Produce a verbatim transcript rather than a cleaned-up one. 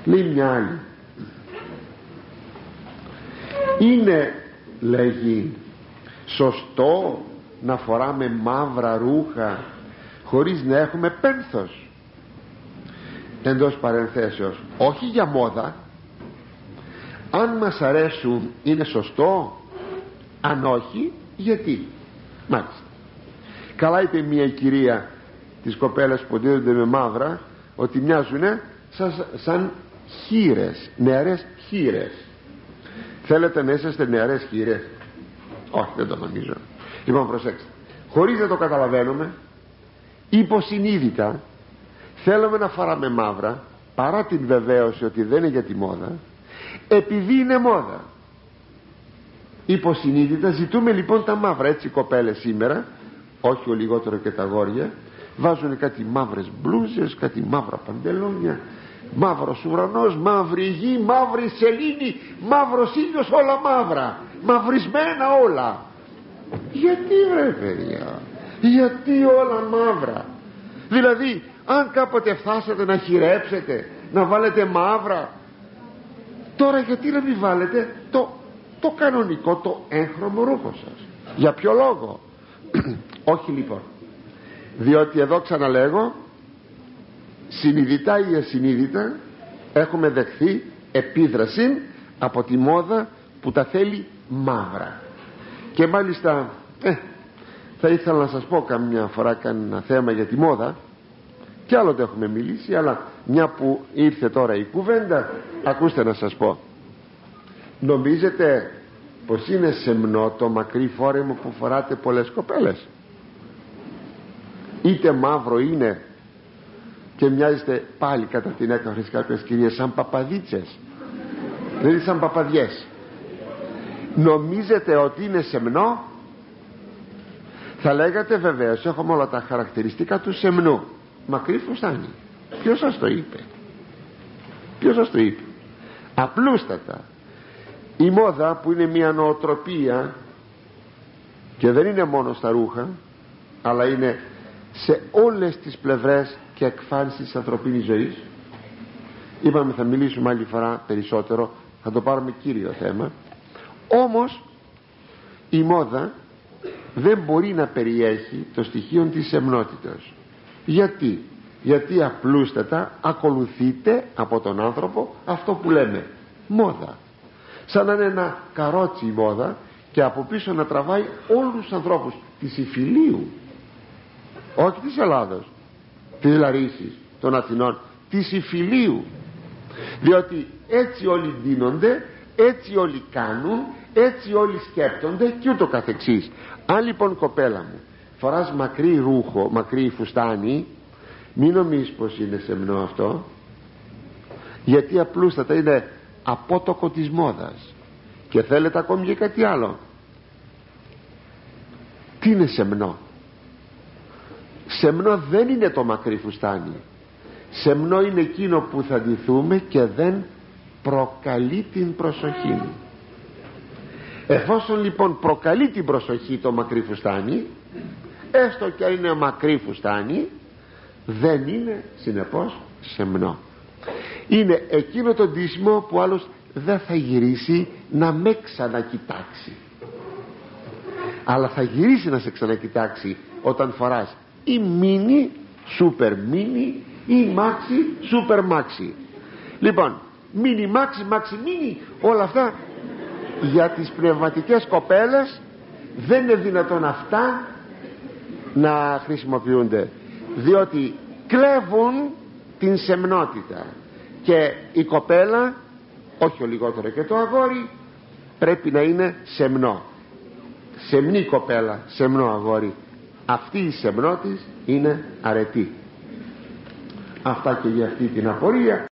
Λέει μια άλλη, είναι, λέγει, σωστό να φοράμε μαύρα ρούχα χωρίς να έχουμε πένθος? Εντός παρενθέσεως, όχι για μόδα. Αν μας αρέσουν είναι σωστό, αν όχι γιατί? Μάλιστα. Καλά είπε μια κυρία τις κοπέλες που ντύνονται με μαύρα, ότι μοιάζουνε σαν, σαν χήρες, νεαρές χήρες. Θέλετε να είσαστε νεαρές χήρες? Όχι, δεν το νομίζω. Λοιπόν, προσέξτε, χωρίς να το καταλαβαίνουμε, υποσυνείδητα θέλουμε να φοράμε μαύρα, παρά την βεβαίωση ότι δεν είναι για τη μόδα, επειδή είναι μόδα. Υποσυνείδητα ζητούμε λοιπόν τα μαύρα. Έτσι οι κοπέλες σήμερα, όχι ο λιγότερο και τα αγόρια, βάζουν κάτι μαύρες μπλούζες, κάτι μαύρα παντελόνια, μαύρος ουρανός, μαύρη γη, μαύρη σελήνη, μαύρος ήλιος, όλα μαύρα, μαυρισμένα όλα. Γιατί ρε παιδιά, γιατί όλα μαύρα? Δηλαδή αν κάποτε φτάσετε να χειρέψετε, να βάλετε μαύρα, τώρα γιατί να μην βάλετε το, το κανονικό, το έγχρωμο ρούχο σας? Για ποιο λόγο? Όχι λοιπόν, διότι εδώ ξαναλέγω, συνειδητά ή ασυνείδητα έχουμε δεχθεί επίδραση από τη μόδα που τα θέλει μαύρα. Και μάλιστα ε, θα ήθελα να σας πω καμιά φορά κανένα θέμα για τη μόδα, κι άλλο το έχουμε μιλήσει, αλλά μια που ήρθε τώρα η κουβέντα, ακούστε να σας πω. Νομίζετε πως είναι σεμνό το μακρύ φόρεμα που φοράτε πολλές κοπέλες? Είτε μαύρο είναι και μοιάζετε πάλι κατά την έκαφρη κάποιες κυρίες σαν παπαδίτσες, δηλαδή σαν παπαδιές. Νομίζετε ότι είναι σεμνό? Θα λέγατε βεβαίως έχουμε όλα τα χαρακτηριστικά του σεμνού. Μακρύ φουστάνι. Ποιος σας το είπε? Ποιος σας το είπε? Απλούστατα η μόδα, που είναι μια νοοτροπία και δεν είναι μόνο στα ρούχα, αλλά είναι σε όλες τις πλευρές και εκφάνσεις της ανθρωπίνης ζωής. Είπαμε θα μιλήσουμε άλλη φορά περισσότερο, θα το πάρουμε κύριο θέμα. Όμως η μόδα δεν μπορεί να περιέχει το στοιχείο της σεμνότητας. Γιατί? Γιατί απλούστατα ακολουθείται από τον άνθρωπο αυτό που λέμε μόδα. Σαν να είναι ένα καρότσι η μόδα και από πίσω να τραβάει όλους τους ανθρώπους της Ιφιλίου, όχι της Ελλάδος, της Λαρίσης, των Αθηνών, της Ιφιλίου. Διότι έτσι όλοι ντύνονται, έτσι όλοι κάνουν, έτσι όλοι σκέπτονται και ούτω καθεξής. Αν λοιπόν κοπέλα μου φοράς μακρύ ρούχο, μακρύ φουστάνι, μην νομίζεις πως είναι σεμνό αυτό, γιατί απλούστατα είναι απότοκο της μόδας. Και θέλετε ακόμη και κάτι άλλο. Τι είναι σεμνό? Σεμνό δεν είναι το μακρύ φουστάνι. Σεμνό είναι εκείνο που θα ντυθούμε και δεν προκαλεί την προσοχή. Εφόσον λοιπόν προκαλεί την προσοχή το μακρύ φουστάνι, έστω και αν είναι μακρύ φουστάνι, δεν είναι συνεπώς σεμνό. Είναι εκείνο το ντύσιμο που άλλος δεν θα γυρίσει να με ξανακοιτάξει, αλλά θα γυρίσει να σε ξανακοιτάξει όταν φοράς ή μίνι, σούπερ μίνι ή μάξι, σούπερ μάξι. Λοιπόν, μίνι, μάξι, μάξι, μίνι, όλα αυτά για τις πνευματικές κοπέλες δεν είναι δυνατόν αυτά να χρησιμοποιούνται, διότι κλέβουν την σεμνότητα. Και η κοπέλα, όχι ο λιγότερο και το αγόρι, πρέπει να είναι σεμνό. Σεμνή κοπέλα, σεμνό αγόρι. Αυτή η σεμνότης είναι αρετή. Αυτά και για αυτή την απορία.